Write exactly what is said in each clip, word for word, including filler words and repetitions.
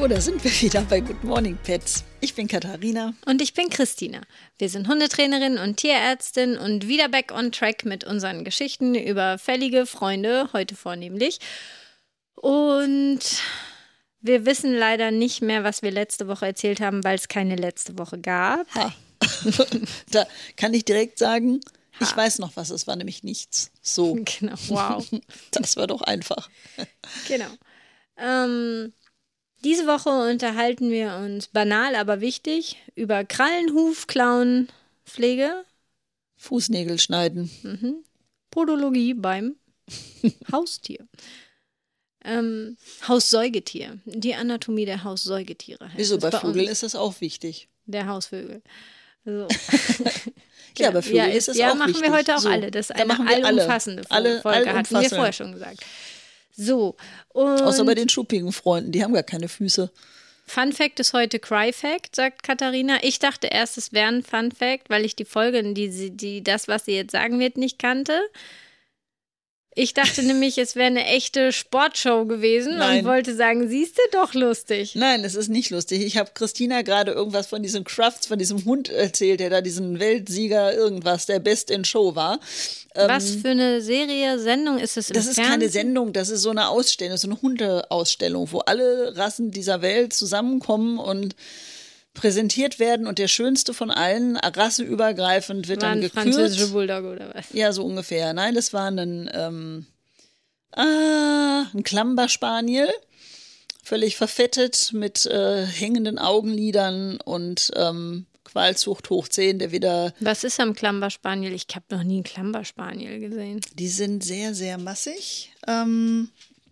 So, da sind wir wieder bei Good Morning Pets. Ich bin Katharina. Und ich bin Christina. Wir sind Hundetrainerin und Tierärztin und wieder back on track mit unseren Geschichten über fällige Freunde, heute vornehmlich. Und wir wissen leider nicht mehr, was wir letzte Woche erzählt haben, weil es keine letzte Woche gab. Ha. Da kann ich direkt sagen, ha. Ich weiß noch was, es war nämlich nichts. So. Genau, wow. Das war doch einfach. Genau. Ähm, diese Woche unterhalten wir uns banal, aber wichtig über Krallenhuf-Klauenpflege, Fußnägel schneiden, mhm. Podologie beim Haustier. Ähm, Haussäugetier. Die Anatomie der Haussäugetiere. Heißt Wieso? Bei, bei Vögeln uns. ist das auch wichtig. Der Hausvögel. So. Ja, bei Vögeln ja, ist es ja, auch machen wichtig. wir heute auch so. alle. Das ist da eine allumfassende alle, Folge, hatten wir vorher schon gesagt. So. Und außer bei den schuppigen Freunden, die haben gar keine Füße. Fun Fact ist heute Cry Fact, sagt Katharina. Ich dachte erst, es wäre ein Fun Fact, weil ich die Folge, die, die das, was sie jetzt sagen wird, nicht kannte. Ich dachte nämlich, es wäre eine echte Sportshow gewesen. Nein. Und wollte sagen, siehst du, doch lustig. Nein, es ist nicht lustig. Ich habe Christina gerade irgendwas von diesem Crafts, von diesem Hund erzählt, der da diesen Weltsieger irgendwas, der Best in Show war. Was für eine Serie, Sendung ist es im Das ist Fernsehen? keine Sendung, das ist so eine Ausstellung, so eine Hundeausstellung, wo alle Rassen dieser Welt zusammenkommen und präsentiert werden und der schönste von allen, rasseübergreifend, wird war dann ein gekürt. Französische Bulldog oder was? Ja, so ungefähr. Nein, das war ein, ähm, ah, ein Klamberspaniel, völlig verfettet mit äh, hängenden Augenlidern und ähm, Qualzucht hoch zehn, der wieder... Was ist am Klamberspaniel? Ich habe noch nie einen Klamberspaniel gesehen. Die sind sehr, sehr massig. Ähm...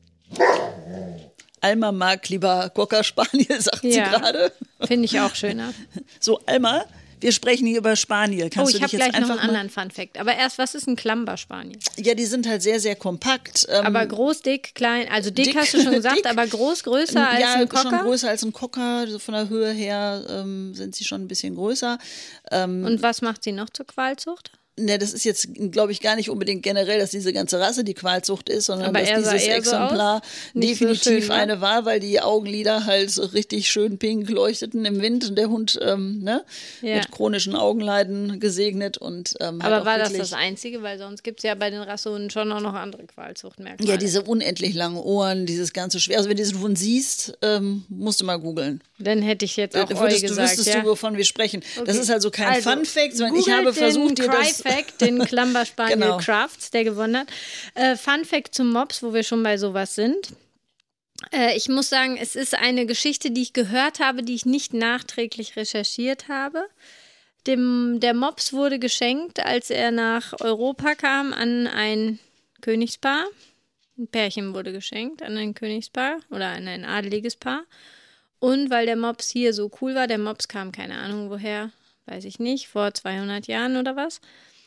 Alma mag lieber Cocker Spaniel, sagt ja, sie gerade. Finde ich auch schöner. So, Alma, wir sprechen hier über Spaniel. Kannst oh, ich habe gleich noch einen anderen Fun-Fact. Aber erst, was ist ein Klamberspaniel? Ja, die sind halt sehr, sehr kompakt. Ähm, aber groß, dick, klein. Also dick, dick hast du schon gesagt, dick, aber groß, größer als ja, ein Cocker? Ja, schon größer als ein Cocker. So von der Höhe her ähm, sind sie schon ein bisschen größer. Ähm, Und was macht sie noch zur Qualzucht? Ne, das ist jetzt, glaube ich, gar nicht unbedingt generell, dass diese ganze Rasse die Qualzucht ist, sondern aber dass dieses Exemplar so definitiv so schön, eine war, weil die Augenlider halt so richtig schön pink leuchteten im Wind und der Hund ähm, ne, ja. mit chronischen Augenleiden gesegnet. Und, ähm, aber halt war wirklich, das das Einzige? Weil sonst gibt es ja bei den Rassehunden schon auch noch andere Qualzuchtmerkmale. Ja, diese unendlich langen Ohren, dieses ganze Schwer. Also wenn du diesen Hund siehst, ähm, musst du mal googeln. Dann hätte ich jetzt auch äh, würdest, gesagt, wüsstest ja? du, wovon wir sprechen. Okay. Das ist also kein also, Fun-Fact, sondern ich habe versucht, dir das... Fact, den Klamberspaniel genau. Crafts, der gewonnen hat. Äh, Fun Fact zum Mops, wo wir schon bei sowas sind. Äh, ich muss sagen, es ist eine Geschichte, die ich gehört habe, die ich nicht nachträglich recherchiert habe. Dem, der Mops wurde geschenkt, als er nach Europa kam, an ein Königspaar. Ein Pärchen wurde geschenkt an ein Königspaar oder an ein adeliges Paar. Und weil der Mops hier so cool war, der Mops kam, keine Ahnung woher, weiß ich nicht, vor zweihundert Jahren oder was.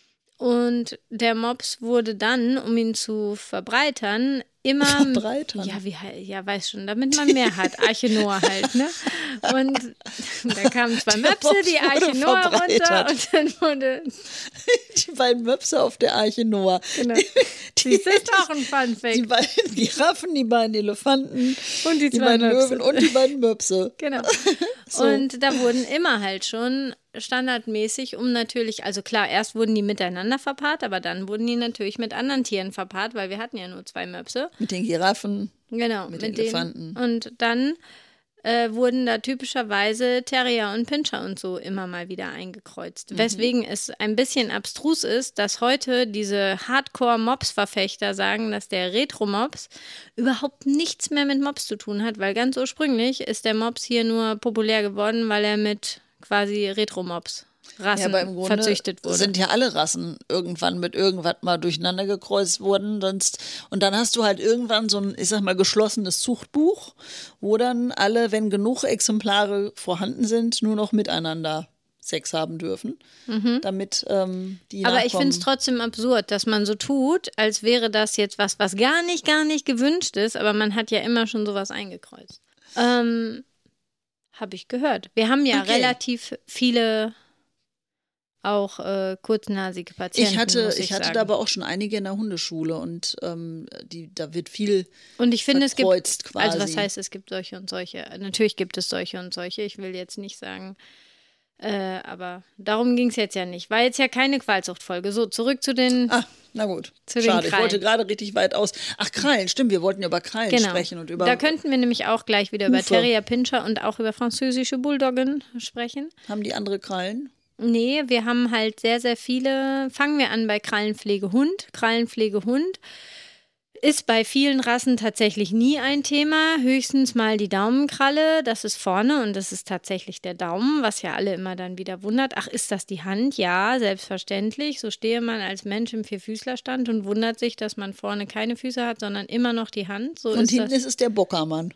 Und der Mops wurde dann, um ihn zu verbreitern, immer... Verbreitern? Ja, wie, ja, weiß schon, damit man mehr hat. Arche Noah halt, ne? Und da kamen zwei der Möpse, Mops die Arche Noah runter und dann wurde... Die beiden Möpse auf der Arche Noah. Genau. Die, das ist auch ein Funfact. Die beiden Giraffen, die beiden Elefanten, und die, die zwei beiden Möpse. Löwen und die beiden Möpse. Genau. So. Und da wurden immer halt schon standardmäßig, um natürlich, also klar, erst wurden die miteinander verpaart, aber dann wurden die natürlich mit anderen Tieren verpaart, weil wir hatten ja nur zwei Möpse. Mit den Giraffen, genau, mit, mit den Elefanten. Den, und dann äh, wurden da typischerweise Terrier und Pinscher und so immer mal wieder eingekreuzt. Mhm. Weswegen es ein bisschen abstrus ist, dass heute diese Hardcore-Mops-Verfechter sagen, dass der Retro-Mops überhaupt nichts mehr mit Mops zu tun hat, weil ganz ursprünglich ist der Mops hier nur populär geworden, weil er mit quasi Retro-Mops Rassen ja, aber im Grunde verzüchtet wurde. Sind ja alle Rassen irgendwann mit irgendwas mal durcheinander gekreuzt worden. Sonst, und dann hast du halt irgendwann so ein, ich sag mal, geschlossenes Zuchtbuch, wo dann alle, wenn genug Exemplare vorhanden sind, nur noch miteinander Sex haben dürfen, mhm. damit ähm, die Aber nachkommen. Ich finde es trotzdem absurd, dass man so tut, als wäre das jetzt was, was gar nicht, gar nicht gewünscht ist, aber man hat ja immer schon sowas eingekreuzt. Ähm, habe ich gehört. Wir haben ja okay. relativ viele auch äh, kurznasige Patienten. Ich hatte, muss ich ich hatte sagen. da aber auch schon einige in der Hundeschule und ähm, die, da wird viel Und ich finde, es gibt, verkreuzt quasi. also was heißt, es gibt solche und solche. Natürlich gibt es solche und solche. Ich will jetzt nicht sagen, äh, aber darum ging es jetzt ja nicht. War jetzt ja keine Qualzuchtfolge. So, zurück zu den. Ah, na gut. Zu den Schade, ich Krallen. wollte gerade richtig weit aus. Ach, Krallen, stimmt, wir wollten ja über Krallen Genau. sprechen und über. Da könnten wir nämlich auch gleich wieder über Hufe. Terrier, Pinscher und auch über französische Bulldoggen sprechen. Haben die andere Krallen? Nee, wir haben halt sehr, sehr viele. Fangen wir an bei Krallenpflegehund. Krallenpflegehund ist bei vielen Rassen tatsächlich nie ein Thema. Höchstens mal die Daumenkralle, das ist vorne und das ist tatsächlich der Daumen, was ja alle immer dann wieder wundert. Ach, ist das die Hand? Ja, selbstverständlich. So stehe man als Mensch im Vierfüßlerstand und wundert sich, dass man vorne keine Füße hat, sondern immer noch die Hand. So Und ist hinten das. ist es der Bockermann.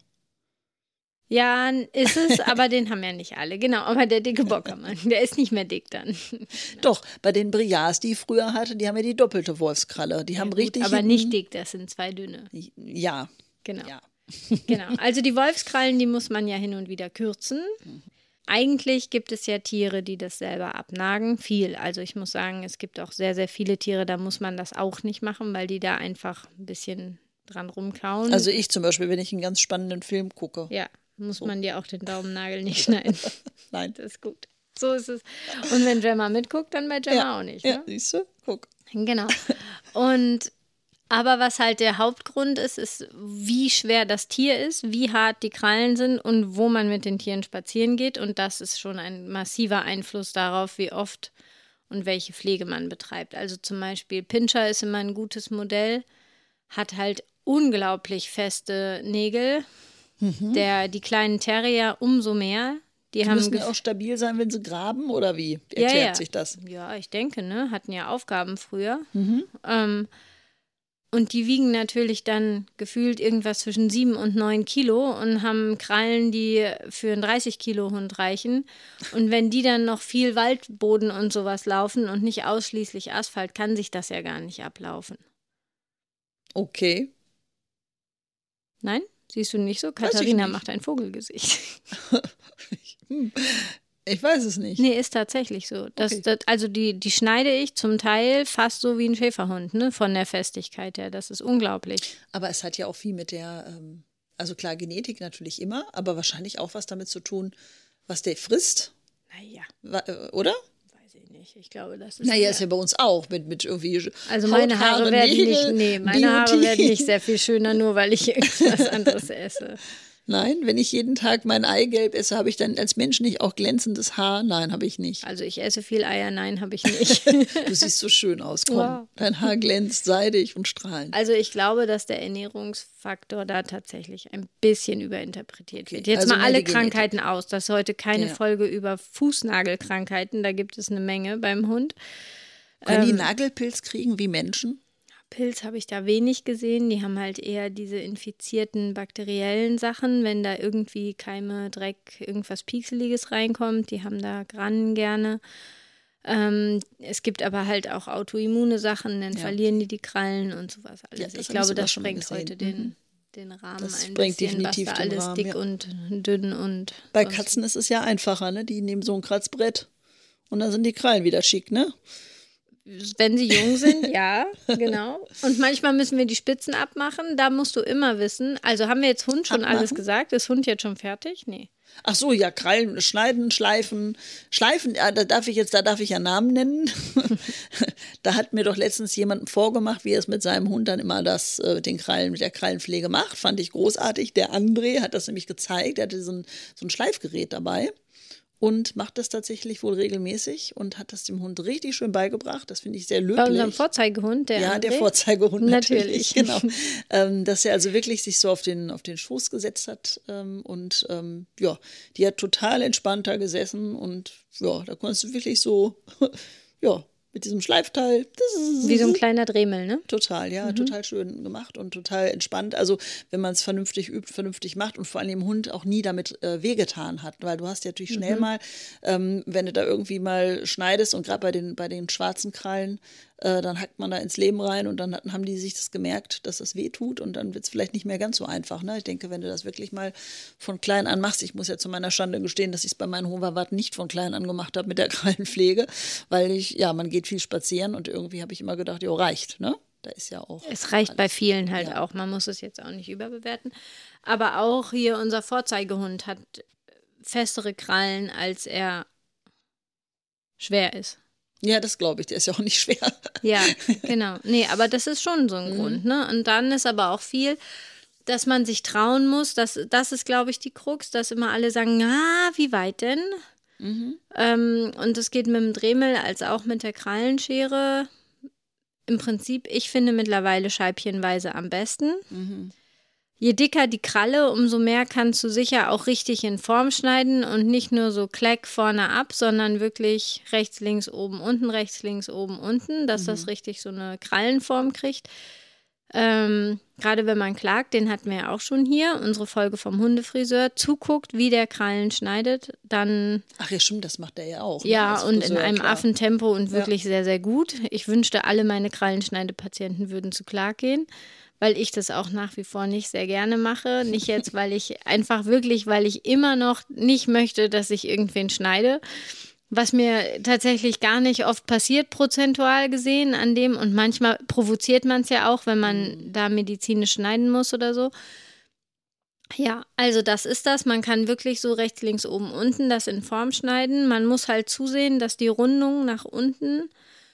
Ja, ist es, aber den haben ja nicht alle. Genau, aber der dicke Bockermann, der ist nicht mehr dick dann. Doch, bei den Briards, die ich früher hatte, die haben ja die doppelte Wolfskralle. Die haben Gut, richtig. aber hinten- nicht dick, das sind zwei dünne. Ja. Genau. Ja. Genau. Also die Wolfskrallen, die muss man ja hin und wieder kürzen. Eigentlich gibt es ja Tiere, die das selber abnagen. Viel. Also ich muss sagen, es gibt auch sehr, sehr viele Tiere, da muss man das auch nicht machen, weil die da einfach ein bisschen dran rumkauen. Also ich zum Beispiel, wenn ich einen ganz spannenden Film gucke. ja, muss man dir auch den Daumennagel nicht schneiden. Nein. Das ist gut. So ist es. Und wenn Gemma mitguckt, dann bei Gemma Ja. auch nicht. Ja, Ne? siehst du? Guck. Genau. Und aber was halt der Hauptgrund ist, ist, wie schwer das Tier ist, wie hart die Krallen sind und wo man mit den Tieren spazieren geht. Und das ist schon ein massiver Einfluss darauf, wie oft und welche Pflege man betreibt. Also zum Beispiel Pinscher ist immer ein gutes Modell, hat halt unglaublich feste Nägel. Mhm. Der, die kleinen Terrier umso mehr. Die, Die haben müssen ja gef- auch stabil sein, wenn sie graben, oder wie? Wie Ja, erklärt ja. sich das? Ja, ich denke, ne? Hatten ja Aufgaben früher. Mhm. Ähm, und die wiegen natürlich dann gefühlt irgendwas zwischen sieben und neun Kilo und haben Krallen, die für einen dreißig Kilo Hund reichen. Und wenn die dann noch viel Waldboden und sowas laufen und nicht ausschließlich Asphalt, kann sich das ja gar nicht ablaufen. Okay. Nein? Siehst du nicht so? ich Katharina nicht. macht ein Vogelgesicht. Hm. Ich weiß es nicht. Nee, ist tatsächlich so. Das, Okay. das, also die, die schneide ich zum Teil fast so wie ein Schäferhund, ne? Von der Festigkeit her. Das ist unglaublich. Aber es hat ja auch viel mit der, ähm, also klar, Genetik natürlich immer, aber wahrscheinlich auch was damit zu tun, was der frisst, Naja, Wa- äh, oder? weiß ich nicht. Ich glaube, das ist. Naja, ist ja bei uns auch mit, mit irgendwie. Also meine Haut, Haare werden Nägel, nicht, nee, meine Haare Beauty. werden nicht sehr viel schöner, nur weil ich irgendwas anderes esse. Nein, wenn ich jeden Tag mein Eigelb esse, habe ich dann als Mensch nicht auch glänzendes Haar? Nein, habe ich nicht. Also ich esse viel Eier, nein, habe ich nicht. Du siehst so schön aus, komm. Wow. Dein Haar glänzt seidig und strahlend. Also ich glaube, dass der Ernährungsfaktor da tatsächlich ein bisschen überinterpretiert wird. Okay, Jetzt also mal mehr alle die Genetik. Krankheiten aus. Das ist heute keine Ja. Folge über Fußnagelkrankheiten. Da gibt es eine Menge beim Hund. Können die ähm, Nagelpilz kriegen wie Menschen? Pilz habe ich da wenig gesehen. Die haben halt eher diese infizierten bakteriellen Sachen, wenn da irgendwie Keime, Dreck, irgendwas Piekseliges reinkommt. Die haben da Grannen gerne. Ähm, es gibt aber halt auch autoimmune Sachen, dann Ja. verlieren die die Krallen und sowas alles. Ja, das ich hab ich glaube, sogar das schon mal sprengt gesehen. heute den, Mhm. den Rahmen Das ein sprengt bisschen, was definitiv da den alles Rahmen, dick ja. und dünn und Bei sonst- Katzen ist es ja einfacher, ne? Die nehmen so ein Kratzbrett und dann sind die Krallen wieder schick, ne? Wenn sie jung sind, ja, genau. Und manchmal müssen wir die Spitzen abmachen. Da musst du immer wissen. Also haben wir jetzt Hund schon Abmachen? alles gesagt? Ist Hund jetzt schon fertig? Nee. Ach so, ja, Krallen, schneiden, schleifen, schleifen, ja, da darf ich jetzt, da darf ich ja Namen nennen. Da hat mir doch letztens jemand vorgemacht, wie er es mit seinem Hund dann immer das, äh, den Krallen, mit der Krallenpflege macht. Fand ich großartig. Der André hat das nämlich gezeigt. Er hatte so ein, so ein Schleifgerät dabei und macht das tatsächlich wohl regelmäßig und hat das dem Hund richtig schön beigebracht. Das finde ich sehr löblich. Bei unserem Vorzeigehund, der Ja, André? der Vorzeigehund natürlich. Natürlich. Genau. Ähm, dass er also wirklich sich so auf den, auf den Schoß gesetzt hat. Ähm, und ähm, ja, die hat total entspannt da gesessen. Und ja, da konntest du wirklich so, ja, mit diesem Schleifteil. Wie so ein kleiner Dremel, ne? Total, ja, total schön gemacht und total entspannt. Also wenn man es vernünftig übt, vernünftig macht und vor allem dem Hund auch nie damit äh, wehgetan hat, weil du hast ja natürlich schnell mal, ähm, wenn du da irgendwie mal schneidest und gerade bei den, bei den schwarzen Krallen, äh, dann hackt man da ins Leben rein und dann haben die sich das gemerkt, dass das weh tut und dann wird es vielleicht nicht mehr ganz so einfach. Ne? Ich denke, wenn du das wirklich mal von klein an machst, ich muss ja zu meiner Schande gestehen, dass ich es bei meinen Hoverwarten nicht von klein an gemacht habe mit der Krallenpflege, weil ich, ja, man geht viel spazieren und irgendwie habe ich immer gedacht, jo, reicht, ne? Da ist ja auch. Es reicht alles. Bei vielen halt Ja. auch. Man muss es jetzt auch nicht überbewerten. Aber auch hier unser Vorzeigehund hat festere Krallen, als er schwer ist. Ja, das glaube ich. Der ist ja auch nicht schwer. Ja, genau. Nee, aber das ist schon so ein Mhm. Grund. Ne? Und dann ist aber auch viel, dass man sich trauen muss. Das, das ist, glaube ich, die Krux, dass immer alle sagen, ah, wie weit denn? Mhm. Ähm, und das geht mit dem Dremel als auch mit der Krallenschere. Im Prinzip, ich finde mittlerweile scheibchenweise am besten. Mhm. Je dicker die Kralle, umso mehr kannst du sicher auch richtig in Form schneiden und nicht nur so Kleck vorne ab, sondern wirklich rechts, links, oben, unten, rechts, links, oben, unten, dass Mhm. das richtig so eine Krallenform kriegt. Ähm, gerade wenn man klagt, den hatten wir ja auch schon hier, unsere Folge vom Hundefriseur, zuguckt, wie der Krallen schneidet, dann Ach ja, stimmt, das macht er ja auch. Ne? ja, Als und in Friseur, einem klar. Affentempo und Ja. wirklich sehr, sehr gut. Ich wünschte, alle meine Krallenschneidepatienten würden zu Clark gehen, weil ich das auch nach wie vor nicht sehr gerne mache. Nicht jetzt, weil ich einfach wirklich, weil ich immer noch nicht möchte, dass ich irgendwen schneide. Was mir tatsächlich gar nicht oft passiert, prozentual gesehen an dem. Und manchmal provoziert man es ja auch, wenn man Mhm. da medizinisch schneiden muss oder so. Ja, also das ist das. Man kann wirklich so rechts, links, oben, unten das in Form schneiden. Man muss halt zusehen, dass die Rundung nach unten,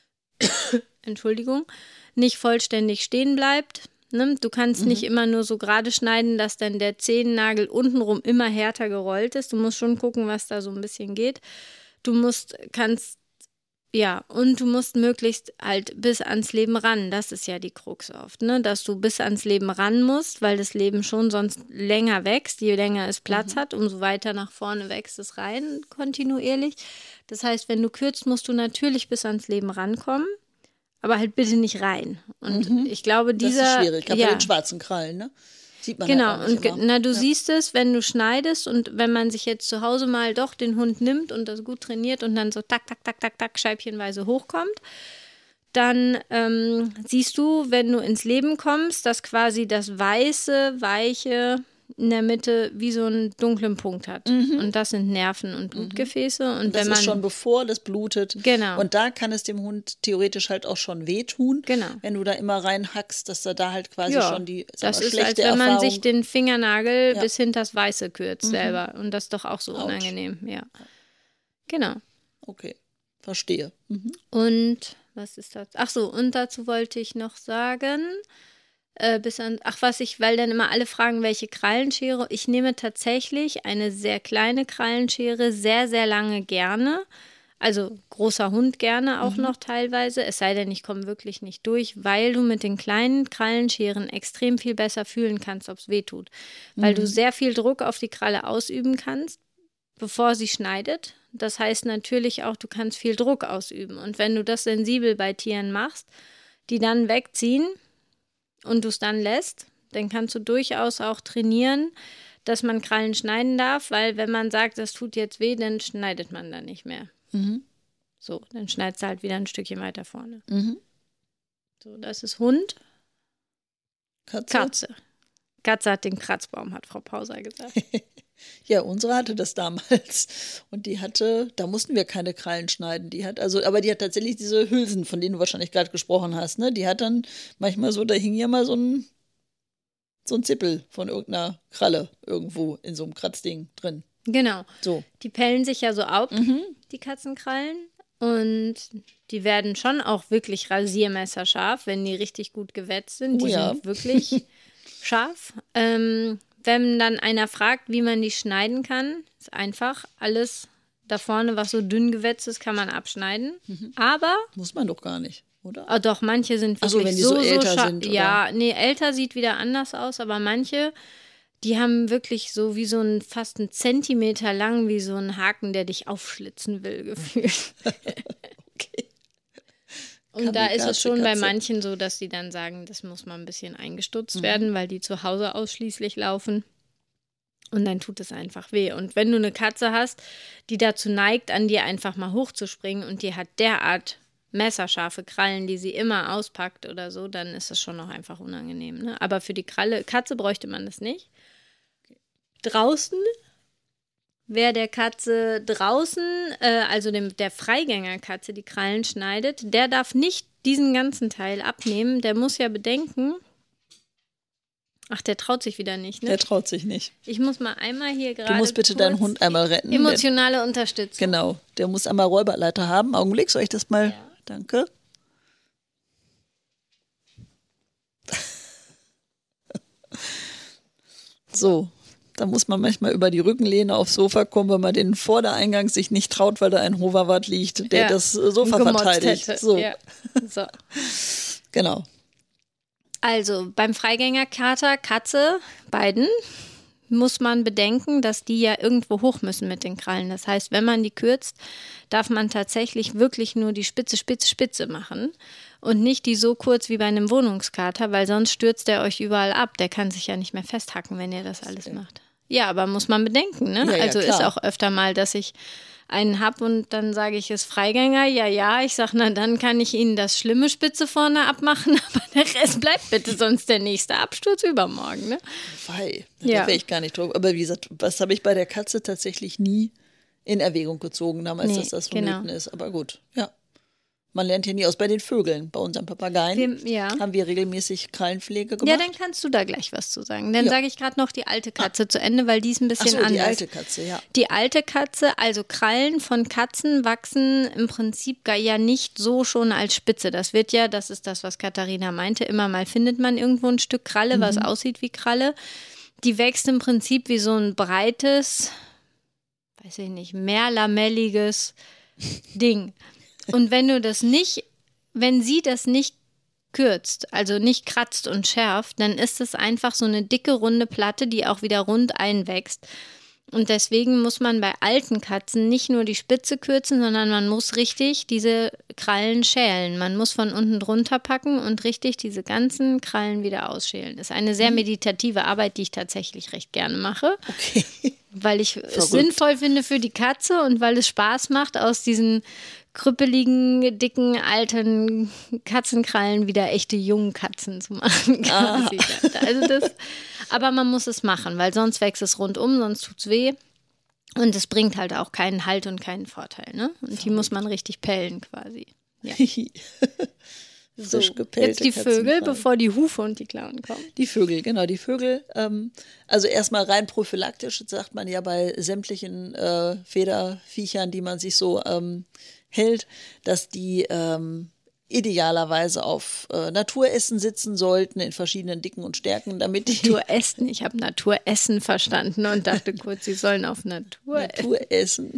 Entschuldigung, nicht vollständig stehen bleibt. Ne? Du kannst Mhm. nicht immer nur so gerade schneiden, dass dann der Zehennagel untenrum immer härter gerollt ist. Du musst schon gucken, was da so ein bisschen geht. Du musst, kannst, ja, und du musst möglichst halt bis ans Leben ran. Das ist ja die Krux oft, ne? Dass du bis ans Leben ran musst, weil das Leben schon sonst länger wächst. Je länger es Platz Mhm. hat, umso weiter nach vorne wächst es rein, kontinuierlich. Das heißt, wenn du kürzt, musst du natürlich bis ans Leben rankommen, aber halt bitte nicht rein. Und Mhm. ich glaube, Das dieser, ist schwierig, gerade bei ja, den schwarzen Krallen, ne? Sieht man genau, halt auch und nicht ge- immer. na, du Ja. siehst es, wenn du schneidest und wenn man sich jetzt zu Hause mal doch den Hund nimmt und das gut trainiert und dann so tak, tak, tak, tak, tak, scheibchenweise hochkommt, dann ähm, siehst du, wenn du ins Leben kommst, dass quasi das weiße, weiche in der Mitte wie so einen dunklen Punkt hat. Mhm. Und das sind Nerven und Blutgefäße. Und Und das wenn man ist schon bevor das blutet. Genau. Und da kann es dem Hund theoretisch halt auch schon wehtun, Genau. wenn du da immer reinhackst, dass er da halt quasi ja, schon die sag das mal, ist, als schlechte wenn man Erfahrung. sich den Fingernagel Ja. bis hinters Weiße kürzt selber. Und das ist doch auch so Autsch. unangenehm. Ja. Genau. Okay, verstehe. Mhm. Und was ist das? Ach so, und dazu wollte ich noch sagen, äh, bis an, ach was ich, weil dann immer alle fragen, welche Krallenschere. Ich nehme tatsächlich eine sehr kleine Krallenschere, sehr, sehr lange gerne. Also großer Hund gerne auch noch teilweise, es sei denn, ich komme wirklich nicht durch, weil du mit den kleinen Krallenscheren extrem viel besser fühlen kannst, ob es weh tut. Weil du sehr viel Druck auf die Kralle ausüben kannst, bevor sie schneidet. Das heißt natürlich auch, du kannst viel Druck ausüben. Und wenn du das sensibel bei Tieren machst, die dann wegziehen und du es dann lässt, dann kannst du durchaus auch trainieren, dass man Krallen schneiden darf, weil wenn man sagt, das tut jetzt weh, dann schneidet man dann nicht mehr. Mhm. So, dann schneidest du halt wieder ein Stückchen weiter vorne. Mhm. So, das ist Hund, Katze? Katze. Katze hat den Kratzbaum, hat Frau Pauser gesagt. Ja, unsere hatte das damals. Und die hatte, da mussten wir keine Krallen schneiden. Die hat also, aber die hat tatsächlich diese Hülsen, von denen du wahrscheinlich gerade gesprochen hast, ne? Die hat dann manchmal so, da hing ja mal so ein, so ein Zippel von irgendeiner Kralle irgendwo in so einem Kratzding drin. Genau. So. Die pellen sich ja so ab, Mhm. die Katzenkrallen. Und die werden schon auch wirklich rasiermesserscharf, wenn die richtig gut gewetzt sind. Oh Die ja. sind wirklich scharf. Ähm, wenn dann einer fragt, wie man die schneiden kann, ist einfach alles da vorne, was so dünn gewetzt ist, kann man abschneiden. Aber, Muss man doch gar nicht, oder? oh doch, manche sind Ach wirklich so, wenn die so, so älter scharf. sind, oder? Ja, nee, älter sieht wieder anders aus, aber manche, die haben wirklich so wie so ein, fast einen Zentimeter lang, wie so ein Haken, der dich aufschlitzen will, gefühlt. Okay. Und da ist es Kamikaze schon bei Katze. manchen so, dass die dann sagen, das muss mal ein bisschen eingestutzt Mhm. werden, weil die zu Hause ausschließlich laufen. Und dann tut es einfach weh. Und wenn du eine Katze hast, die dazu neigt, an dir einfach mal hochzuspringen und die hat derart messerscharfe Krallen, die sie immer auspackt oder so, dann ist das schon noch einfach unangenehm. Ne? Aber für die Kralle, Katze bräuchte man das nicht. Draußen wer der Katze draußen, äh, also dem, der Freigängerkatze, die Krallen schneidet, der darf nicht diesen ganzen Teil abnehmen. Der muss ja bedenken, ach, der traut sich wieder nicht, ne? Der traut sich nicht. Ich muss mal einmal hier gerade. Du musst bitte deinen Hund einmal retten. Emotionale Unterstützung. Genau, der muss einmal Räuberleiter haben. Augenblick, soll ich das mal? Ja. Danke. So. Da muss man manchmal über die Rückenlehne aufs Sofa kommen, wenn man den Vordereingang sich nicht traut, weil da ein Hoverwart liegt, der ja, das Sofa verteidigt. Hätte. So. Ja. So. Genau. Also beim Freigängerkater, Katze, beiden, muss man bedenken, dass die ja irgendwo hoch müssen mit den Krallen. Das heißt, wenn man die kürzt, darf man tatsächlich wirklich nur die Spitze, Spitze, Spitze machen. Und nicht die so kurz wie bei einem Wohnungskater, weil sonst stürzt der euch überall ab. Der kann sich ja nicht mehr festhacken, wenn ihr das alles okay. macht. Ja, aber muss man bedenken, ne? Ja, ja, also klar. ist auch öfter mal, dass ich einen hab und dann sage ich, ist Freigänger. Ja, ja, ich sage, na dann kann ich Ihnen das schlimme Spitze vorne abmachen, aber der Rest bleibt bitte, sonst der nächste Absturz übermorgen, ne? Wei, ja. da wäre ich gar nicht drauf. Aber wie gesagt, was habe ich bei der Katze tatsächlich nie in Erwägung gezogen, damals, nee, dass das vonnöten genau. ist. Aber gut, ja. Man lernt hier nie aus. Bei den Vögeln, bei unseren Papageien, wir, ja. haben wir regelmäßig Krallenpflege gemacht. Ja, dann kannst du da gleich was zu sagen. Dann ja. sage ich gerade noch die alte Katze ah. zu Ende, weil die ist ein bisschen Ach so, anders. die alte Katze, ja. Die alte Katze, also Krallen von Katzen wachsen im Prinzip gar ja nicht so schon als Spitze. Das wird ja, das ist das, was Katharina meinte, immer mal findet man irgendwo ein Stück Kralle, mhm. was aussieht wie Kralle. Die wächst im Prinzip wie so ein breites, weiß ich nicht, mehrlamelliges Ding. Und wenn du das nicht, wenn sie das nicht kürzt, also nicht kratzt und schärft, dann ist es einfach so eine dicke, runde Platte, die auch wieder rund einwächst. Und deswegen muss man bei alten Katzen nicht nur die Spitze kürzen, sondern man muss richtig diese Krallen schälen. Man muss von unten drunter packen und richtig diese ganzen Krallen wieder ausschälen. Das ist eine sehr meditative Arbeit, die ich tatsächlich recht gerne mache. Okay. Weil ich Verrückt. es sinnvoll finde für die Katze und weil es Spaß macht, aus diesen krüppeligen, dicken, alten Katzenkrallen wieder echte jungen Katzen zu machen. Ah. Also das, aber man muss es machen, weil sonst wächst es rundum, sonst tut es weh. Und es bringt halt auch keinen Halt und keinen Vorteil. Ne? Und die muss man richtig pellen quasi. Ja. So, jetzt die Vögel, bevor die Hufe und die Klauen kommen. Die Vögel, genau, die Vögel. Ähm, also erstmal rein prophylaktisch, sagt man ja bei sämtlichen äh, Federviechern, die man sich so ähm, hält, dass die ähm, idealerweise auf äh, Naturessen sitzen sollten, in verschiedenen Dicken und Stärken, damit die Naturessen, ich habe Naturessen verstanden und dachte kurz, sie sollen auf Natur Naturessen.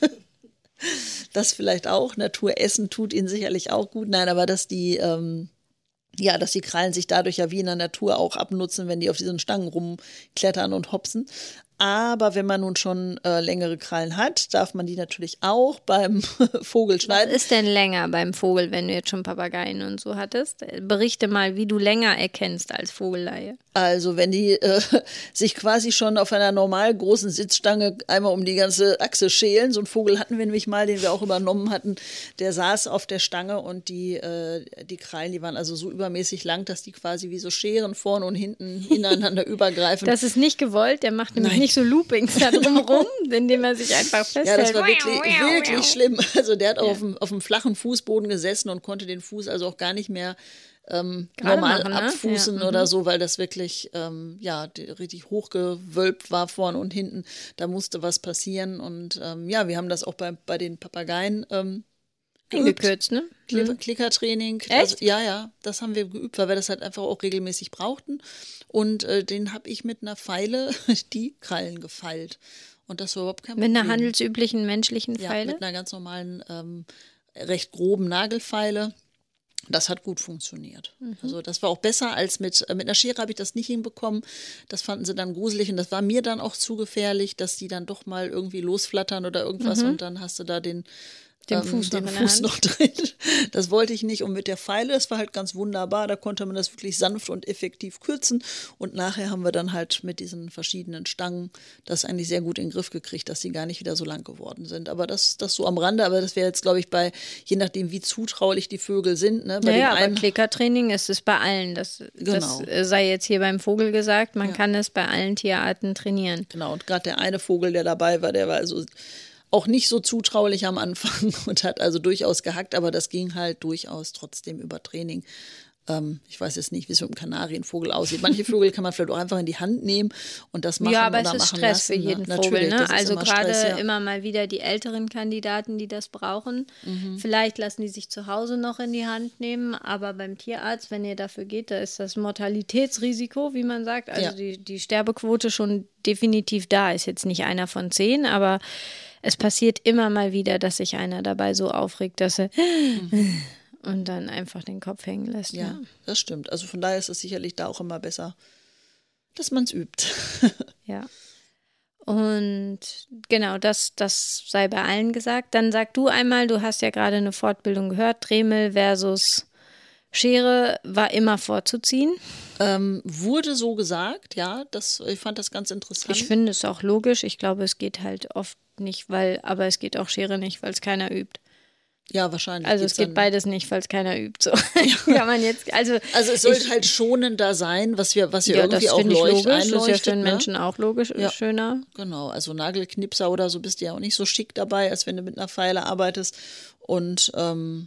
Das vielleicht auch. Naturessen tut ihnen sicherlich auch gut. Nein, aber dass die, ähm, ja, dass die Krallen sich dadurch ja wie in der Natur auch abnutzen, wenn die auf diesen Stangen rumklettern und hopsen. Aber wenn man nun schon äh, längere Krallen hat, darf man die natürlich auch beim Vogel schneiden. Was ist denn länger beim Vogel, wenn du jetzt schon Papageien und so hattest? Berichte mal, wie du länger erkennst als Vogelleihe. Also wenn die äh, sich quasi schon auf einer normal großen Sitzstange einmal um die ganze Achse schälen. So einen Vogel hatten wir nämlich mal, den wir auch übernommen hatten. Der saß auf der Stange und die, äh, die Krallen, die waren also so übermäßig lang, dass die quasi wie so Scheren vorne und hinten ineinander übergreifen. Das ist nicht gewollt, der macht nämlich Nein. nicht so Loopings da drumherum, indem er sich einfach festhält. Ja, das war wirklich, wirklich schlimm. Also der hat ja. auf, dem, auf dem flachen Fußboden gesessen und konnte den Fuß also auch gar nicht mehr ähm, normal machen, abfußen ne? ja. oder mhm. so, weil das wirklich ähm, ja, richtig hochgewölbt war vorne und hinten. Da musste was passieren und ähm, ja, wir haben das auch bei, bei den Papageien ähm, gekürzt, ne? Mhm. Klickertraining. Echt? Also, ja, ja, das haben wir geübt, weil wir das halt einfach auch regelmäßig brauchten. Und äh, den habe ich mit einer Feile die Krallen gefeilt. Und das war überhaupt kein Problem. Mit einer handelsüblichen menschlichen Feile? Ja, mit einer ganz normalen, ähm, recht groben Nagelfeile. Das hat gut funktioniert. Mhm. Also das war auch besser als mit, äh, mit einer Schere habe ich das nicht hinbekommen. Das fanden sie dann gruselig und das war mir dann auch zu gefährlich, dass die dann doch mal irgendwie losflattern oder irgendwas mhm. und dann hast du da den Den ähm, Fuß, den noch, in Fuß der noch drin. Das wollte ich nicht. Und mit der Feile, das war halt ganz wunderbar. Da konnte man das wirklich sanft und effektiv kürzen. Und nachher haben wir dann halt mit diesen verschiedenen Stangen das eigentlich sehr gut in den Griff gekriegt, dass sie gar nicht wieder so lang geworden sind. Aber das, das so am Rande. Aber das wäre jetzt, glaube ich, bei, je nachdem, wie zutraulich die Vögel sind. Ne? Bei naja, dem aber einen, Klickertraining ist es bei allen. Das, Genau. das sei jetzt hier beim Vogel gesagt. Man Ja. kann es bei allen Tierarten trainieren. Genau, und gerade der eine Vogel, der dabei war, der war also auch nicht so zutraulich am Anfang und hat also durchaus gehackt, aber das ging halt durchaus trotzdem über Training. Ähm, ich weiß jetzt nicht, wie es mit dem Kanarienvogel aussieht. Manche Vögel kann man vielleicht auch einfach in die Hand nehmen und das machen Ja, aber oder es ist machen Stress lassen. für jeden ne? Vogel. Ne? Das ist Also immer gerade Stress, ja. immer mal wieder die älteren Kandidaten, die das brauchen. Mhm. Vielleicht lassen die sich zu Hause noch in die Hand nehmen, aber beim Tierarzt, wenn ihr dafür geht, da ist das Mortalitätsrisiko, wie man sagt, also Ja. die, die Sterbequote schon definitiv da. Ist jetzt nicht einer von zehn, aber es passiert immer mal wieder, dass sich einer dabei so aufregt, dass er mhm. und dann einfach den Kopf hängen lässt. Ja, Ja, das stimmt. Also von daher ist es sicherlich da auch immer besser, dass man es übt. ja. Und genau, das, das sei bei allen gesagt. Dann sag du einmal, du hast ja gerade eine Fortbildung gehört, Dremel versus Schere war immer vorzuziehen. Ähm, wurde so gesagt, ja, das, ich fand das ganz interessant. Ich finde es auch logisch. Ich glaube, es geht halt oft nicht, weil, aber es geht auch Schere nicht, weil es keiner übt. Ja, wahrscheinlich. Also es geht dann, beides nicht, falls keiner übt. So kann man jetzt, also, also es sollte ich, halt schonender sein, was wir, was wir ja, irgendwie das auch finde ich leucht, logisch. Das ist ja einleuchtet. für den ne? Menschen auch logisch, Ja. schöner. Genau, also Nagelknipser oder so bist du ja auch nicht so schick dabei, als wenn du mit einer Feile arbeitest. Und ähm,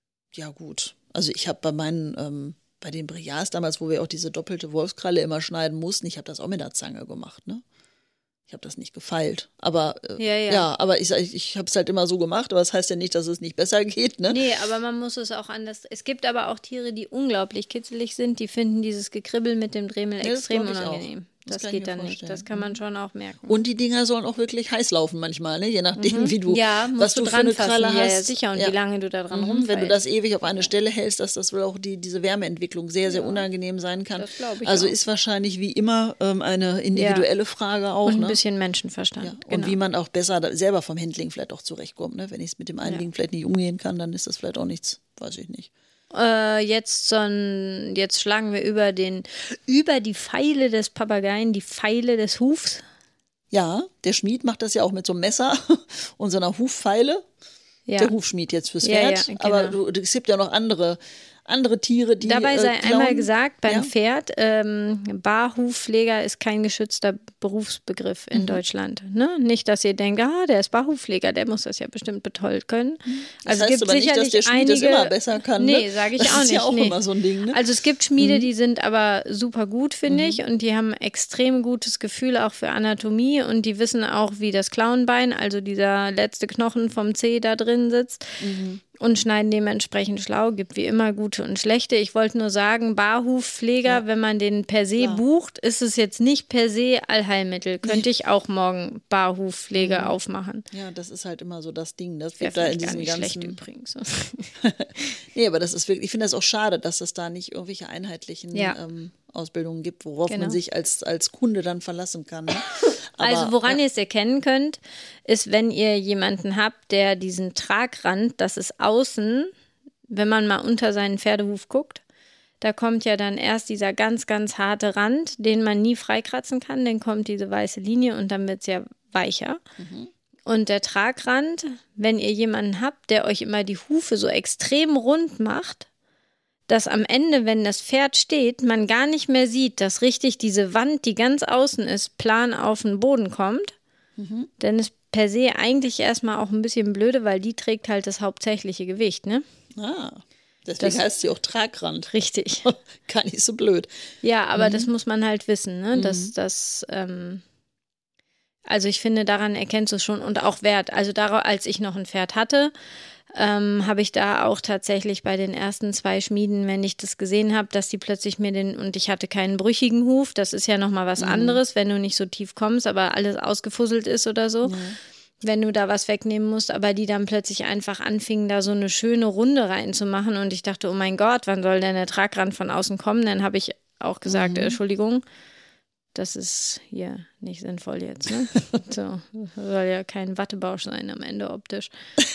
ja gut, also ich habe bei meinen, ähm, bei den Briards damals, wo wir auch diese doppelte Wolfskralle immer schneiden mussten, ich habe das auch mit der Zange gemacht, ne? Ich habe das nicht gefeilt. Aber äh, Ja, ja. ja, aber ich, ich, ich habe es halt immer so gemacht, aber das heißt ja nicht, dass es nicht besser geht, ne? Nee, aber man muss es auch anders. Es gibt aber auch Tiere, die unglaublich kitzelig sind, die finden dieses Gekribbel mit dem Dremel Ja, das extrem glaub ich auch. unangenehm. Das Das, kann ich geht mir dann nicht. vorstellen. Das kann man schon auch merken. Und die Dinger sollen auch wirklich heiß laufen manchmal, ne? Je nachdem, wie du, ja, musst was du du für dran eine fassen. Kralle Ja, hast. ja, sicher. Und Ja. wie lange du da dran Mhm, rumfällst. wenn du das ewig auf eine Stelle hältst, dass das wohl auch die, diese Wärmeentwicklung sehr, sehr unangenehm sein kann. Das glaub ich also auch. ist wahrscheinlich wie immer ähm, eine individuelle Frage auch. Und ein ne? bisschen Menschenverstand. Ja. Und Genau. wie man auch besser da, selber vom Handling vielleicht auch zurechtkommt. Ne? Wenn ich es mit dem Einlegen Ja. vielleicht nicht umgehen kann, dann ist das vielleicht auch nichts, weiß ich nicht. Äh, jetzt, so ein, jetzt schlagen wir über, den, über die Pfeile des Papageien, die Pfeile des Hufs. Ja, der Schmied macht das ja auch mit so einem Messer und so einer Hufpfeile. Ja. Der Hufschmied jetzt fürs Ja, Pferd. ja, genau. Aber du, es gibt ja noch andere, andere Tiere, die Dabei sei äh, klauen. einmal gesagt, beim Ja. Pferd, ähm, Barhufpfleger ist kein geschützter Berufsbegriff in Mhm. Deutschland. Ne? Nicht, dass ihr denkt, ah, der ist Barhufpfleger, der muss das ja bestimmt betollt können. Das Also heißt es gibt aber nicht, dass sicherlich der Schmied einige, es immer besser kann. Nee, ne? sage ich das auch ist nicht. ja auch nee. immer so ein Ding. Ne? Also es gibt Schmiede, Mhm. die sind aber super gut, finde ich, und die haben extrem gutes Gefühl auch für Anatomie und die wissen auch, wie das Klauenbein, also dieser letzte Knochen vom Zeh da drin sitzt. Mhm. Und schneiden dementsprechend schlau, gibt wie immer gute und schlechte. Ich wollte nur sagen, Barhufpfleger, Ja. wenn man den per se Klar. bucht, ist es jetzt nicht per se Allheilmittel. Könnte ich auch morgen Barhufpflege Mhm. aufmachen. Ja, das ist halt immer so das Ding. Das Wäre gibt da in vielleicht gar diesen nicht schlecht ganzen. übrigens. Nee, aber das ist wirklich, ich finde das auch schade, dass es da nicht irgendwelche einheitlichen Ja. ähm, Ausbildungen gibt, worauf Genau. man sich als, als Kunde dann verlassen kann. Ne? Aber, Also woran ja. ihr es erkennen könnt, ist, wenn ihr jemanden habt, der diesen Tragrand, das ist außen, wenn man mal unter seinen Pferdehuf guckt, da kommt ja dann erst dieser ganz, ganz harte Rand, den man nie freikratzen kann, dann kommt diese weiße Linie und dann wird es ja weicher. Mhm. Und der Tragrand, wenn ihr jemanden habt, der euch immer die Hufe so extrem rund macht, dass am Ende, wenn das Pferd steht, man gar nicht mehr sieht, dass richtig diese Wand, die ganz außen ist, plan auf den Boden kommt, Mhm. dann ist per se eigentlich erstmal auch ein bisschen blöde, weil die trägt halt das hauptsächliche Gewicht, ne? Ah, deswegen Das- heißt sie auch Tragrand. Richtig. Gar nicht so blöd. Ja, aber Mhm. das muss man halt wissen, ne? Mhm. Dass das, ähm, also ich finde, daran erkennst du es schon und auch Wert. Also darauf, als ich noch ein Pferd hatte, ähm, habe ich da auch tatsächlich bei den ersten zwei Schmieden, wenn ich das gesehen habe, dass die plötzlich mir den, und ich hatte keinen brüchigen Huf, das ist ja nochmal was Mhm. anderes, wenn du nicht so tief kommst, aber alles ausgefusselt ist oder so. Wenn du da was wegnehmen musst, aber die dann plötzlich einfach anfingen, da so eine schöne Runde reinzumachen und ich dachte, oh mein Gott, wann soll denn der Tragrand von außen kommen? Dann habe ich auch gesagt, Mhm. äh, Entschuldigung, das ist hier nicht sinnvoll jetzt, ne? So, soll ja kein Wattebausch sein am Ende optisch.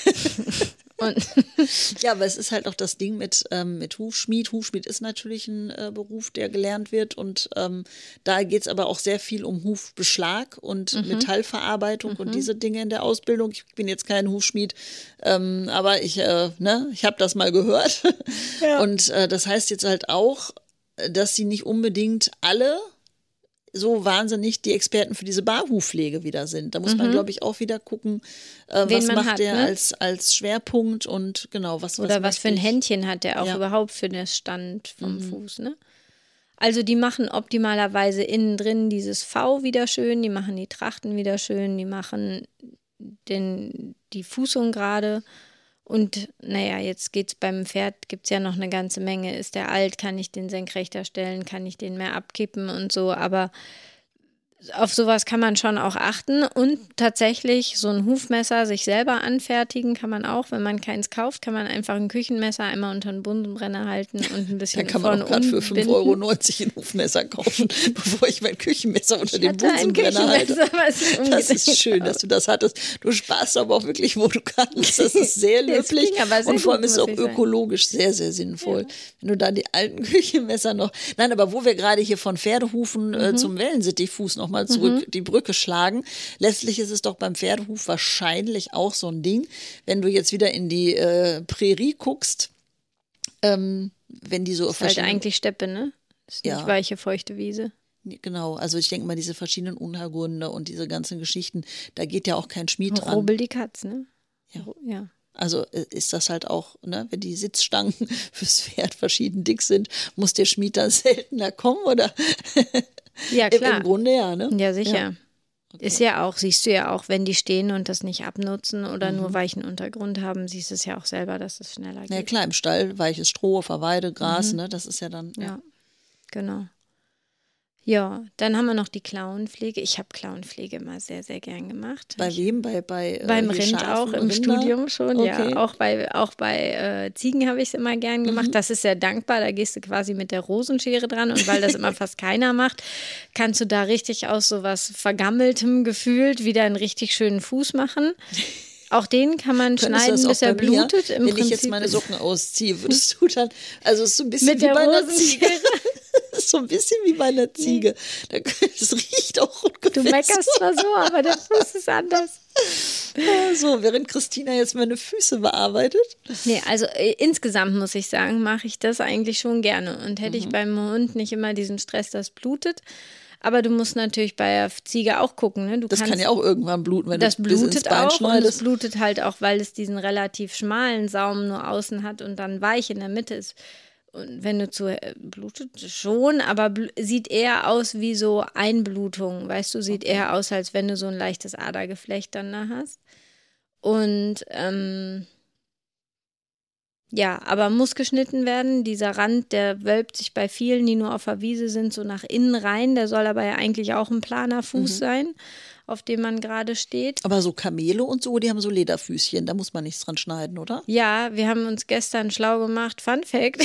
Und ja, aber es ist halt auch das Ding mit, ähm, mit Hufschmied. Hufschmied ist natürlich ein äh, Beruf, der gelernt wird und ähm, da geht es aber auch sehr viel um Hufbeschlag und mhm. Metallverarbeitung mhm. und diese Dinge in der Ausbildung. Ich bin jetzt kein Hufschmied, ähm, aber ich, äh, ne, ich habe das mal gehört. Ja. Und äh, das heißt jetzt halt auch, dass sie nicht unbedingt alle so wahnsinnig die Experten für diese Barhufpflege wieder sind. Da muss mhm. man, glaube ich, auch wieder gucken, äh, was macht hat, der ne? als, als Schwerpunkt und genau, was Oder was, was für ein Händchen hat der auch ja. überhaupt für den Stand vom mhm. Fuß, ne? Also die machen optimalerweise innen drin dieses V wieder schön, die machen die Trachten wieder schön, die machen den, die Fußung gerade. Und naja, jetzt geht's beim Pferd, gibt es ja noch eine ganze Menge. Ist der alt, kann ich den senkrechter stellen, kann ich den mehr abkippen und so. Aber auf sowas kann man schon auch achten. Und tatsächlich so ein Hufmesser sich selber anfertigen kann man auch. Wenn man keins kauft, kann man einfach ein Küchenmesser einmal unter den Bunsenbrenner halten und ein bisschen da kann man auch gerade für fünf Euro neunzig ein Hufmesser kaufen, bevor ich mein Küchenmesser unter den Bunsenbrenner halte. Das ist schön, dass du das hattest. Du sparst aber auch wirklich, wo du kannst. Das ist sehr löblich und vor allem ist es auch ökologisch sehr, sehr sinnvoll. Ja. Wenn du da die alten Küchenmesser noch... Nein, aber wo wir gerade hier von Pferdehufen mhm. äh, zum Wellensittichfuß noch mal zurück mhm. die Brücke schlagen. Letztlich ist es doch beim Pferdehuf wahrscheinlich auch so ein Ding, wenn du jetzt wieder in die äh, Prärie guckst, ähm, wenn die so... Das ist halt eigentlich Steppe, ne? Das ist nicht ja. weiche, feuchte Wiese. Genau, also ich denke mal, diese verschiedenen Untergründe und diese ganzen Geschichten, da geht ja auch kein Schmied dran. Rubbel die Katz, ne? Ja. ja. Also ist das halt auch, ne, wenn die Sitzstangen fürs Pferd verschieden dick sind, muss der Schmied dann seltener kommen, oder? Ja, klar. Im Grunde ja, ne? Ja, sicher. Ja. Okay. Ist ja auch, siehst du ja auch, wenn die stehen und das nicht abnutzen oder mhm. nur weichen Untergrund haben, siehst du es ja auch selber, dass es schneller geht. Ja klar, im Stall weiches Stroh, Verweide, Gras, mhm. ne, das ist ja dann. Ja, ja genau. Ja, dann haben wir noch die Klauenpflege. Ich habe Klauenpflege immer sehr, sehr gern gemacht. Bei wem? Bei, bei äh, Beim Rind Schafen, auch, im Rinder? Studium schon, okay. ja. Auch bei, auch bei äh, Ziegen habe ich es immer gern gemacht. Mhm. Das ist sehr dankbar, da gehst du quasi mit der Rosenschere dran und weil das immer fast keiner macht, kannst du da richtig aus so was Vergammeltem gefühlt wieder einen richtig schönen Fuß machen. Auch den kann man schneiden, bis er blutet. Im Wenn Prinzip ich jetzt meine Socken ausziehe, würdest du dann, also es ist so ein bisschen mit wie der bei einer Ziege. Das ist so ein bisschen wie bei einer Ziege. Das riecht auch ungefähr. Du meckerst so. zwar so, aber der Fuß ist anders. So, während Christina jetzt meine Füße bearbeitet. Nee, also äh, insgesamt muss ich sagen, mache ich das eigentlich schon gerne. Und hätte mhm. ich beim Hund nicht immer diesen Stress, das blutet. Aber du musst natürlich bei der Ziege auch gucken. Ne? Du das kannst, kann ja auch irgendwann bluten, wenn das du bis ins Bein auch schneidest. Und es blutet halt auch, weil es diesen relativ schmalen Saum nur außen hat und dann weich in der Mitte ist. Und wenn du zu äh, blutet, schon, aber bl- sieht eher aus wie so Einblutung. Weißt du, sieht okay. eher aus, als wenn du so ein leichtes Adergeflecht dann da hast. Und ähm, ja, aber muss geschnitten werden. Dieser Rand, der wölbt sich bei vielen, die nur auf der Wiese sind, so nach innen rein. Der soll aber ja eigentlich auch ein planer Fuß mhm. sein, auf dem man gerade steht. Aber so Kamele und so, die haben so Lederfüßchen, da muss man nichts dran schneiden, oder? Ja, wir haben uns gestern schlau gemacht, Fun Fact,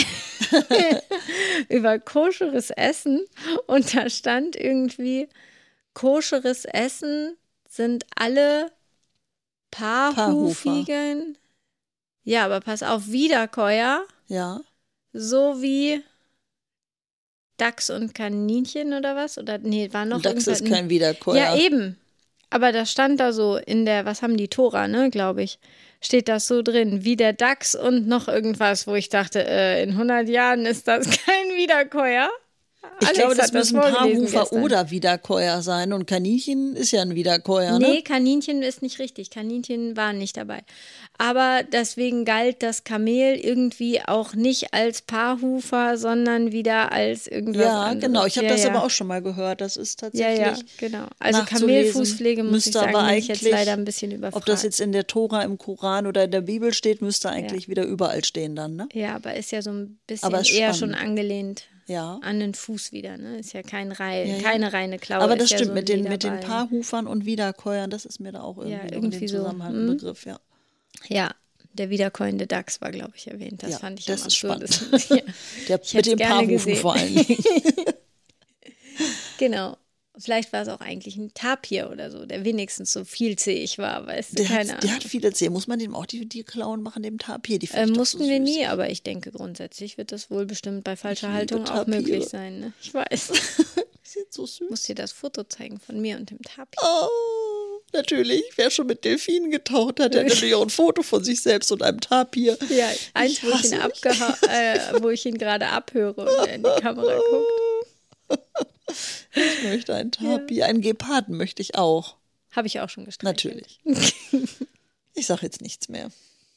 über koscheres Essen. Und da stand irgendwie, koscheres Essen sind alle paarhufigen... Ja, aber pass auf, Wiederkäuer, ja. so wie Dachs und Kaninchen oder was? Oder nee, war noch Dachs ist kein Wiederkäuer. Ja, eben. Aber das stand da so in der, was haben die, Tora, ne, glaube ich, steht das so drin, wie der Dachs und noch irgendwas, wo ich dachte, äh, in hundert Jahren ist das kein Wiederkäuer. Ich Alex glaube, das das müssen Paarhufer oder Wiederkäuer sein. Und Kaninchen ist ja ein Wiederkäuer, ne? Nee, Kaninchen ist nicht richtig. Kaninchen waren nicht dabei. Aber deswegen galt das Kamel irgendwie auch nicht als Paarhufer, sondern wieder als irgendwas Ja, anderes. genau. Ich habe ja, das ja. aber auch schon mal gehört. Das ist tatsächlich Ja, ja, genau. Also Kamelfußpflege, muss ich sagen, bin ich jetzt leider ein bisschen überfragt. Ob das jetzt in der Tora, im Koran oder in der Bibel steht, müsste eigentlich ja. wieder überall stehen dann, ne? Ja, aber ist ja so ein bisschen eher schon angelehnt. Ja. An den Fuß wieder, ne? Ist ja kein Rei- ja, ja. keine reine Klaue. Aber das ist stimmt, ja so mit, den, mit den Paarhufern und Wiederkäuern, das ist mir da auch irgendwie, ja, irgendwie in dem Zusammenhang so, ein Begriff, ja. Ja, der wiederkäuende Dachs war, glaube ich, erwähnt. Das ja, fand ich das ist spannend. Ja. Der, mit den Paarhufen vor allen Dingen. Genau. Vielleicht war es auch eigentlich ein Tapir oder so, der wenigstens so vielzähig war, weißt du, Der, keine hat, Ahnung. der hat viele Zähne. Muss man dem auch die, die Klauen machen, dem Tapir? Die Äh, finde ich doch mussten so wir süß. nie, aber ich denke, grundsätzlich wird das wohl bestimmt bei falscher Ich liebe Haltung auch Tapire. möglich sein. Ne? Ich weiß. Die sind so süß. Ich muss dir das Foto zeigen von mir und dem Tapir. Oh, natürlich. Wer schon mit Delfinen getaucht hat, der hat natürlich auch ein Foto von sich selbst und einem Tapir. Ja, eins, Ich wo ich ihn, hasse abgeha- äh, wo ich ihn gerade abhöre und er in die Kamera guckt. Ich möchte einen Tapir. Einen Geparden möchte ich auch. Habe ich auch schon gestreichelt. Natürlich. Ich sage jetzt nichts mehr.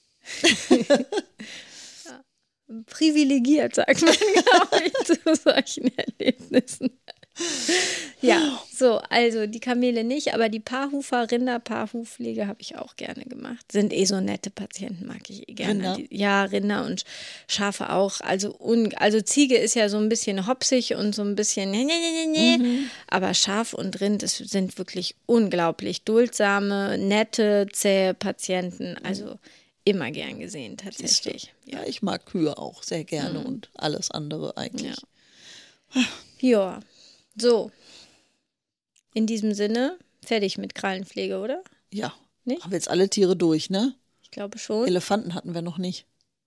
Privilegiert, sagt man, glaube ich, zu solchen Erlebnissen. Ja, so, also die Kamele nicht, aber die Paarhufer, Rinder, Paarhufpflege habe ich auch gerne gemacht. Sind eh so nette Patienten, mag ich eh gerne. Rinder? Die, ja, Rinder und Schafe auch. Also, un, also Ziege ist ja so ein bisschen hopsig und so ein bisschen nee, nee, nee, nee. Mhm. Aber Schaf und Rind das sind wirklich unglaublich duldsame, nette, zähe Patienten. Also immer gern gesehen, tatsächlich. Ja, ja, ich mag Kühe auch sehr gerne mhm. und alles andere eigentlich. Ja. Ja. So, in diesem Sinne, fertig mit Krallenpflege, oder? Ja, nicht? Haben wir jetzt alle Tiere durch, ne? Ich glaube schon. Elefanten hatten wir noch nicht.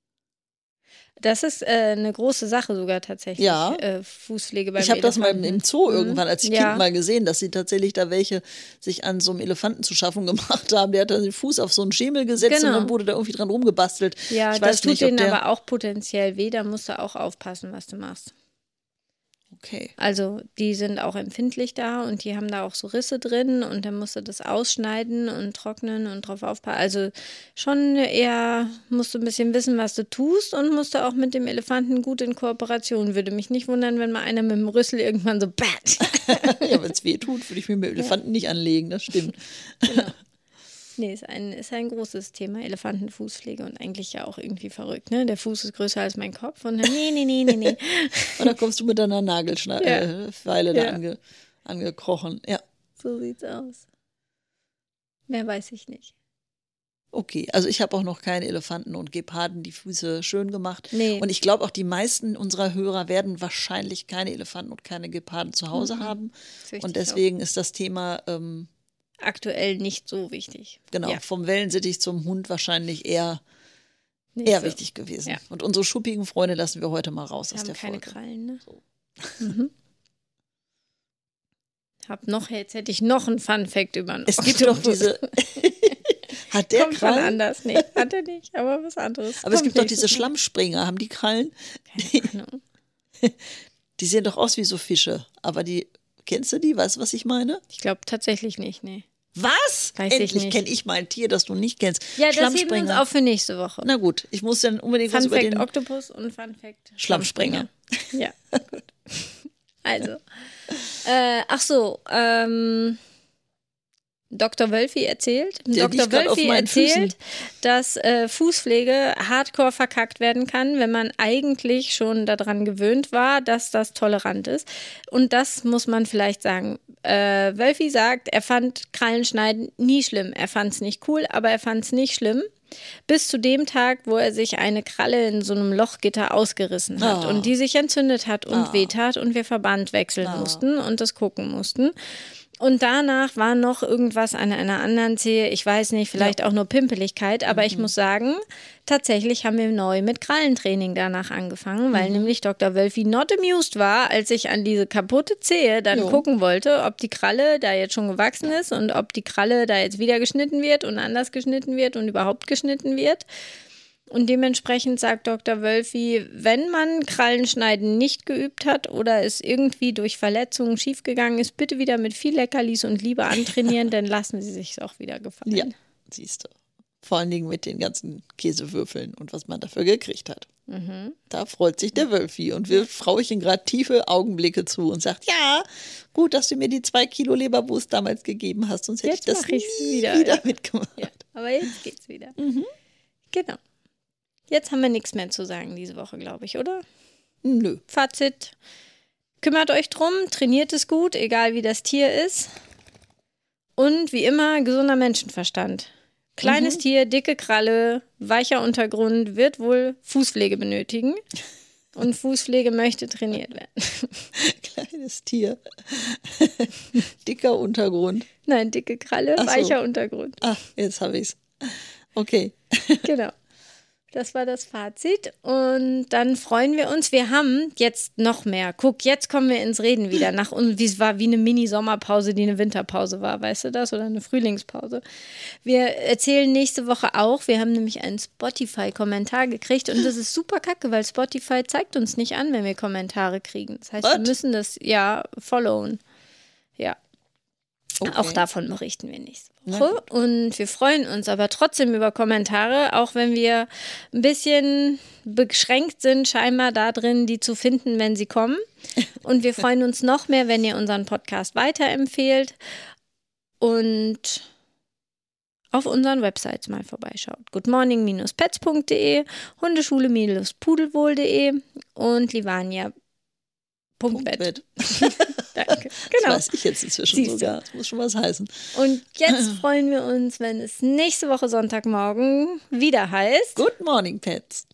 Das ist äh, eine große Sache sogar tatsächlich, ja. äh, Fußpflege beim Ich habe das mal im Zoo mhm. irgendwann als ja. Kind mal gesehen, dass sie tatsächlich da welche sich an so einem Elefanten zu schaffen gemacht haben. Der hat dann den Fuß auf so einen Schemel gesetzt genau. und dann wurde da irgendwie dran rumgebastelt. Ja, ich das weiß tut nicht, denen ob der... aber auch potenziell weh, da musst du auch aufpassen, was du machst. Okay. Also die sind auch empfindlich da und die haben da auch so Risse drin und dann musst du das ausschneiden und trocknen und drauf aufpassen. Also schon eher musst du ein bisschen wissen, was du tust und musst du auch mit dem Elefanten gut in Kooperation. Würde mich nicht wundern, wenn mal einer mit dem Rüssel irgendwann so bat. Ja, wenn es weh tut, würde ich mir mit dem Elefanten ja. nicht anlegen, das stimmt. Genau. Nee, ist ein, ist ein großes Thema, Elefantenfußpflege und eigentlich ja auch irgendwie verrückt, ne? Der Fuß ist größer als mein Kopf und dann, nee, nee, nee, nee, nee. Und dann kommst du mit deiner Nagelfeile ja. äh, da ja. ange, angekrochen. Ja. So sieht's aus. Mehr weiß ich nicht. Okay, also ich habe auch noch keine Elefanten und Geparden die Füße schön gemacht. Nee. Und ich glaube auch, die meisten unserer Hörer werden wahrscheinlich keine Elefanten und keine Geparden zu Hause mhm. haben. Und deswegen auch. ist das Thema... Ähm, aktuell nicht so wichtig. Genau, ja. vom Wellensittich zum Hund wahrscheinlich eher, eher so. wichtig gewesen. Ja. Und unsere schuppigen Freunde lassen wir heute mal raus wir aus haben der keine Folge. Krallen, ne? So. Mhm. Hab noch, jetzt hätte ich noch einen Fun-Fact über einen Es gibt doch diese... Hat der Kommt Krallen? Von anders. Nee, hat er nicht, aber was anderes. Aber es gibt doch diese Schlammspringer. Haben die Krallen? Keine Ahnung. Die sehen doch aus wie so Fische. Aber die... Kennst du die? Weißt du, was ich meine? Ich glaube tatsächlich nicht, nee. Was? Weiß Endlich kenne ich mal ein Tier, das du nicht kennst. Ja, das heben wir uns auch für nächste Woche. Na gut, ich muss dann unbedingt Fun was über Fact den Oktopus und Fun Fact Schlammspringer. Ja, gut. Also, äh, ach so, ähm, Doktor Wölfi erzählt, Der Doktor Wölfi erzählt, Füßen. dass äh, Fußpflege hardcore verkackt werden kann, wenn man eigentlich schon daran gewöhnt war, dass das tolerant ist. Und das muss man vielleicht sagen. Äh, Wölfi sagt, er fand Krallenschneiden nie schlimm. Er fand es nicht cool, aber er fand es nicht schlimm. Bis zu dem Tag, wo er sich eine Kralle in so einem Lochgitter ausgerissen hat oh. und die sich entzündet hat und oh. wehtat und wir Verband wechseln oh. mussten und das gucken mussten. Und danach war noch irgendwas an einer anderen Zehe, ich weiß nicht, vielleicht ja. auch nur Pimpeligkeit, aber mhm. ich muss sagen, tatsächlich haben wir neu mit Krallentraining danach angefangen, weil mhm. nämlich Doktor Wölfi not amused war, als ich an diese kaputte Zehe dann jo. gucken wollte, ob die Kralle da jetzt schon gewachsen ist und ob die Kralle da jetzt wieder geschnitten wird und anders geschnitten wird und überhaupt geschnitten wird. Und dementsprechend sagt Doktor Wölfi, wenn man Krallenschneiden nicht geübt hat oder es irgendwie durch Verletzungen schiefgegangen ist, bitte wieder mit viel Leckerlis und Liebe antrainieren, dann lassen Sie sich es auch wieder gefallen. Ja, siehst du. Vor allen Dingen mit den ganzen Käsewürfeln und was man dafür gekriegt hat. Mhm. Da freut sich der Wölfi und wirft Frauchen gerade tiefe Augenblicke zu und sagt, ja, gut, dass du mir die zwei Kilo Leberwurst damals gegeben hast, sonst hätte jetzt ich das nie wieder, wieder ja. mitgemacht. Ja, aber jetzt geht's wieder. Mhm. Genau. Jetzt haben wir nichts mehr zu sagen diese Woche, glaube ich, oder? Nö. Fazit, kümmert euch drum, trainiert es gut, egal wie das Tier ist. Und wie immer, gesunder Menschenverstand. Kleines mhm. Tier, dicke Kralle, weicher Untergrund, wird wohl Fußpflege benötigen. Und Fußpflege möchte trainiert werden. Kleines Tier. Dicker Untergrund. Nein, dicke Kralle, Ach so. weicher Untergrund. Ach, jetzt habe ich's. Okay. Genau. Das war das Fazit. Und dann freuen wir uns. Wir haben jetzt noch mehr. Guck, jetzt kommen wir ins Reden wieder. Nach uns, wie es war, wie eine Mini-Sommerpause, die eine Winterpause war. Weißt du das? Oder eine Frühlingspause. Wir erzählen nächste Woche auch. Wir haben nämlich einen Spotify-Kommentar gekriegt. Und das ist super kacke, weil Spotify zeigt uns nicht an, wenn wir Kommentare kriegen. Das heißt, What? wir müssen das ja followen. Ja. Okay. Auch davon berichten wir nächste Na Woche. Und wir freuen uns aber trotzdem über Kommentare, auch wenn wir ein bisschen beschränkt sind, scheinbar da drin, die zu finden, wenn sie kommen. Und wir freuen uns noch mehr, wenn ihr unseren Podcast weiterempfehlt und auf unseren Websites mal vorbeischaut. goodmorning Bindestrich pets Punkt de, hundeschule Bindestrich pudelwohl Punkt de und Livania. Punkt Bett. Danke. Genau. Das weiß ich jetzt inzwischen Siehst du. sogar. Das muss schon was heißen. Und jetzt freuen wir uns, wenn es nächste Woche Sonntagmorgen wieder heißt. Good morning, Pets.